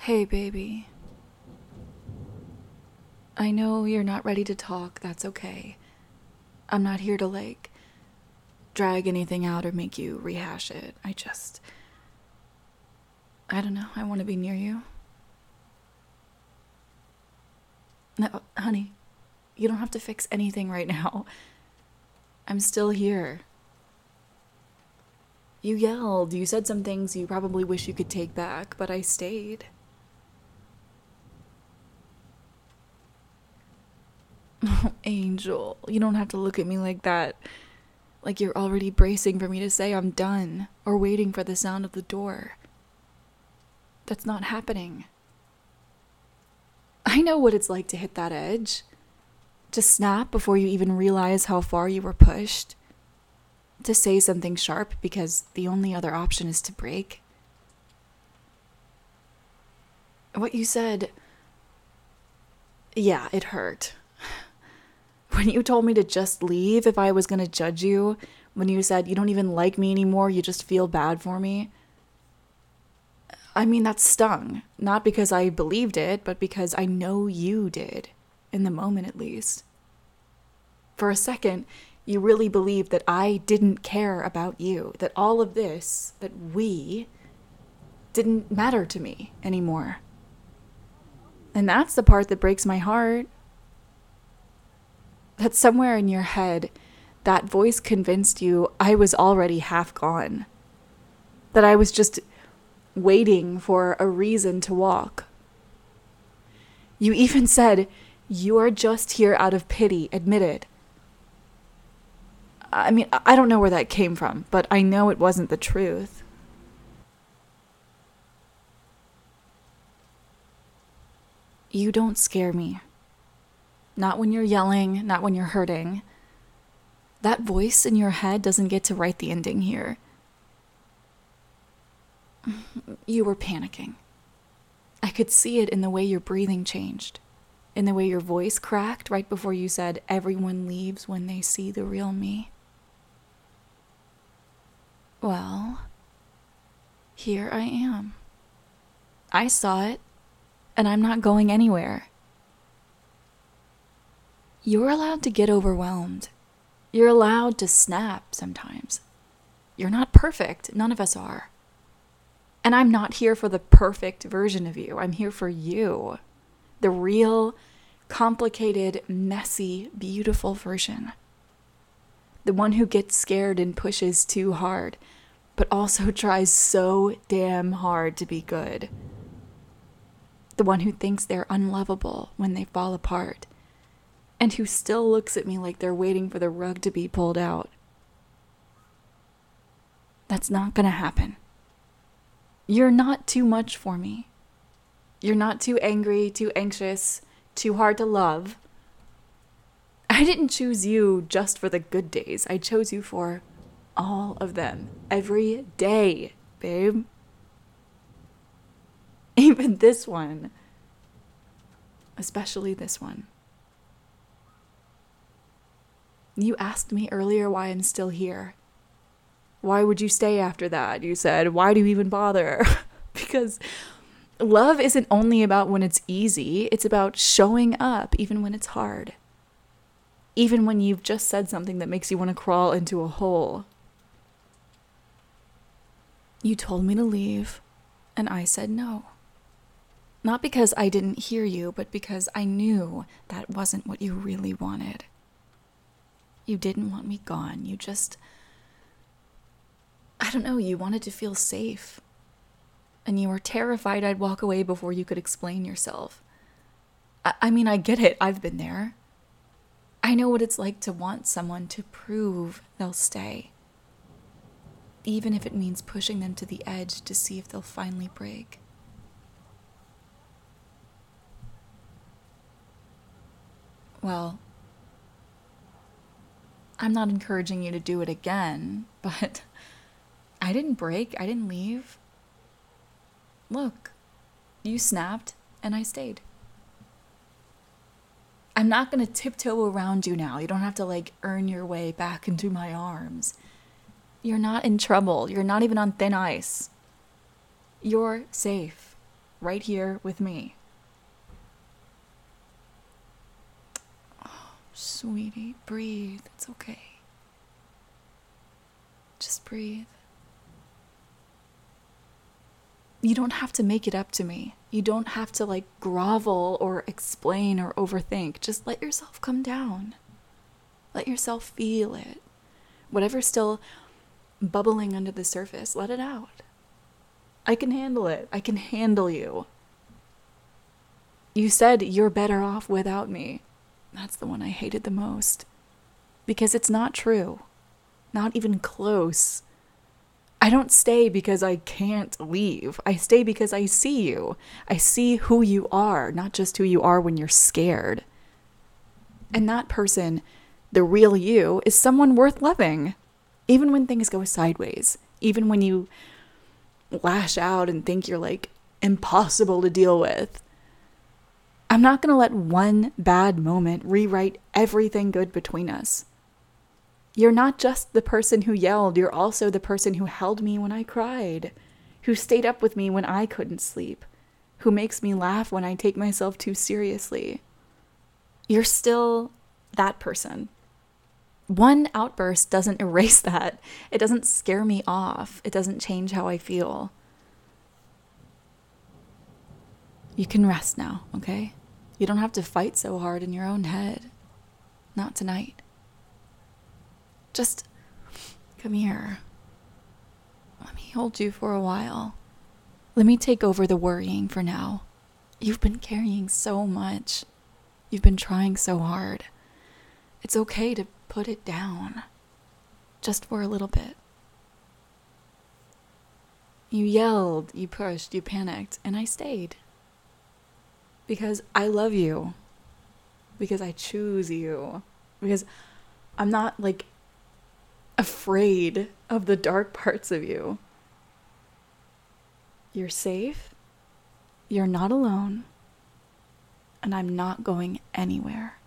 Hey, baby. I know you're not ready to talk, that's okay. I'm not here to, drag anything out or make you rehash it. I don't know, I want to be near you. No, honey, you don't have to fix anything right now. I'm still here. You yelled, you said some things you probably wish you could take back, but I stayed. Oh, Angel, you don't have to look at me like that. Like you're already bracing for me to say I'm done, or waiting for the sound of the door. That's not happening. I know what it's like to hit that edge. To snap before you even realize how far you were pushed. To say something sharp because the only other option is to break. What you said, yeah, it hurt. When you told me to just leave if I was going to judge you, when you said you don't even like me anymore, you just feel bad for me. I mean, that stung. Not because I believed it, but because I know you did. In the moment, at least. For a second, you really believed that I didn't care about you. That all of this, that we, didn't matter to me anymore. And that's the part that breaks my heart. That somewhere in your head, that voice convinced you I was already half gone. That I was just waiting for a reason to walk. You even said, "You are just here out of pity, admit it." I mean, I don't know where that came from, but I know it wasn't the truth. You don't scare me. Not when you're yelling, not when you're hurting. That voice in your head doesn't get to write the ending here. You were panicking. I could see it in the way your breathing changed, in the way your voice cracked right before you said, "Everyone leaves when they see the real me." Well, here I am. I saw it, and I'm not going anywhere. You're allowed to get overwhelmed. You're allowed to snap sometimes. You're not perfect. None of us are. And I'm not here for the perfect version of you. I'm here for you. The real, complicated, messy, beautiful version. The one who gets scared and pushes too hard, but also tries so damn hard to be good. The one who thinks they're unlovable when they fall apart, and who still looks at me like they're waiting for the rug to be pulled out. That's not gonna happen. You're not too much for me. You're not too angry, too anxious, too hard to love. I didn't choose you just for the good days. I chose you for all of them. Every day, babe. Even this one. Especially this one. You asked me earlier why I'm still here. Why would you stay after that? You said, why do you even bother? Because love isn't only about when it's easy. It's about showing up even when it's hard. Even when you've just said something that makes you want to crawl into a hole. You told me to leave, and I said no. Not because I didn't hear you, but because I knew that wasn't what you really wanted. You didn't want me gone. You just, I don't know, you wanted to feel safe. And you were terrified I'd walk away before you could explain yourself. I mean, I get it. I've been there. I know what it's like to want someone to prove they'll stay. Even if it means pushing them to the edge to see if they'll finally break. Well, I'm not encouraging you to do it again, but I didn't break. I didn't leave. Look, you snapped and I stayed. I'm not going to tiptoe around you now. You don't have to earn your way back into my arms. You're not in trouble. You're not even on thin ice. You're safe. right here with me. Oh, sweetie, breathe. It's okay. Just breathe. You don't have to make it up to me. You don't have to like grovel or explain or overthink. Just let yourself come down. Let yourself feel it. Whatever's still bubbling under the surface, let it out. I can handle it. I can handle you. You said you're better off without me. That's the one I hated the most. Because it's not true. Not even close. I don't stay because I can't leave. I stay because I see you. I see who you are, not just who you are when you're scared. And that person, the real you, is someone worth loving. Even when things go sideways. Even when you lash out and think you're like impossible to deal with. I'm not going to let one bad moment rewrite everything good between us. You're not just the person who yelled, you're also the person who held me when I cried, who stayed up with me when I couldn't sleep, who makes me laugh when I take myself too seriously. You're still that person. One outburst doesn't erase that. It doesn't scare me off. It doesn't change how I feel. You can rest now, okay? You don't have to fight so hard in your own head. Not tonight. Just come here. Let me hold you for a while. Let me take over the worrying for now. You've been carrying so much. You've been trying so hard. It's okay to put it down. Just for a little bit. You yelled, you pushed, you panicked, and I stayed. Because I love you. Because I choose you. Because I'm not like afraid of the dark parts of you. You're safe. You're not alone. And I'm not going anywhere.